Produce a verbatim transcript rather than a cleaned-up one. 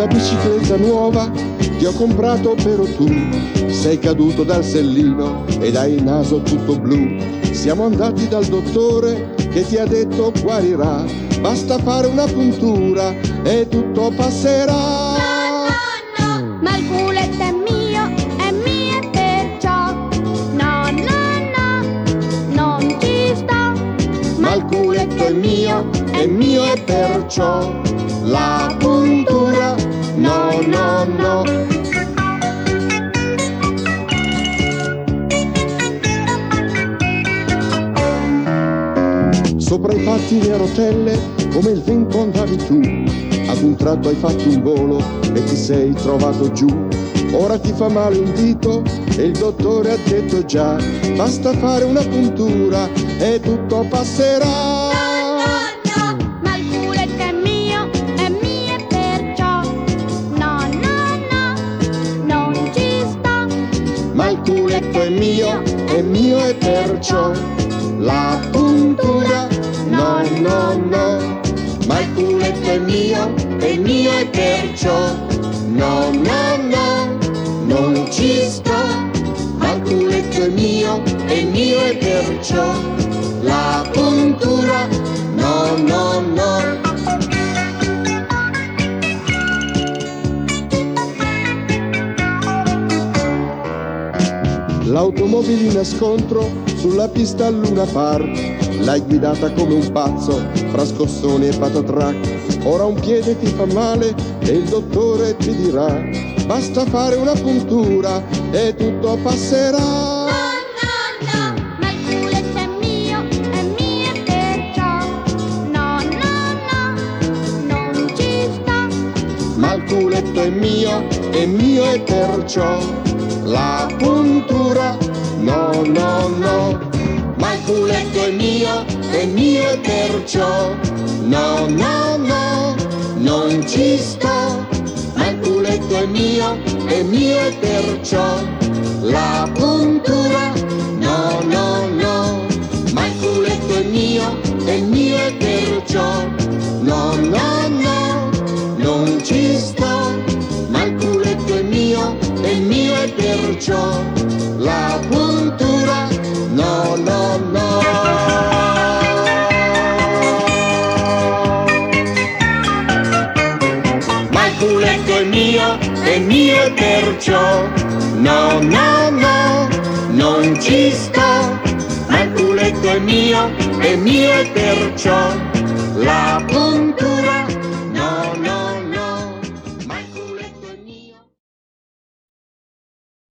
una bicicletta nuova ti ho comprato però tu sei caduto dal sellino ed hai il naso tutto blu. Siamo andati dal dottore che ti ha detto guarirà, basta fare una puntura e tutto passerà. No, no, no, ma il culetto è mio, è mio e perciò no, no, no, non ci sto. Ma il culetto è mio, è mio e perciò la puntura no, no, no. Sopra i pattini a rotelle come il vento andavi tu, ad un tratto hai fatto un volo e ti sei trovato giù. Ora ti fa male un dito e il dottore ha detto già, basta fare una puntura e tutto passerà. No, no, ma il culetto è mio, è mio e perciò no, no, no, non ci sto. Ma il culetto è mio, è mio e perciò la puntura no, no, no. Ma il culetto è mio, è mio e perciò no, no, no, non ci sto. Ma il culetto è mio, è mio e perciò la puntura no, no, no. L'automobilina scontro sulla pista al Luna Park, l'hai guidata come un pazzo fra scossoni e patatrack. Ora un piede ti fa male e il dottore ti dirà, basta fare una puntura e tutto passerà. No, no, no, ma il culetto è mio, è mio e perciò no, no, no, non ci sto. Ma il culetto è mio, è mio e perciò la puntura no, no, no. Ma il culetto è mio, è mio e perciò no, no, no, non ci sto. Ma il culetto è mio, è mio e perciò la puntura no, no, no. Ma il culetto è mio, è mio e perciò no, no, no, non ci sto. Ma il culetto è mio, è mio e perciò la puntura no, no, no. Ma il culetto è mio, è mio e perciò no, no, no, non ci sto. Ma il culetto è mio, è mio e perciò la puntura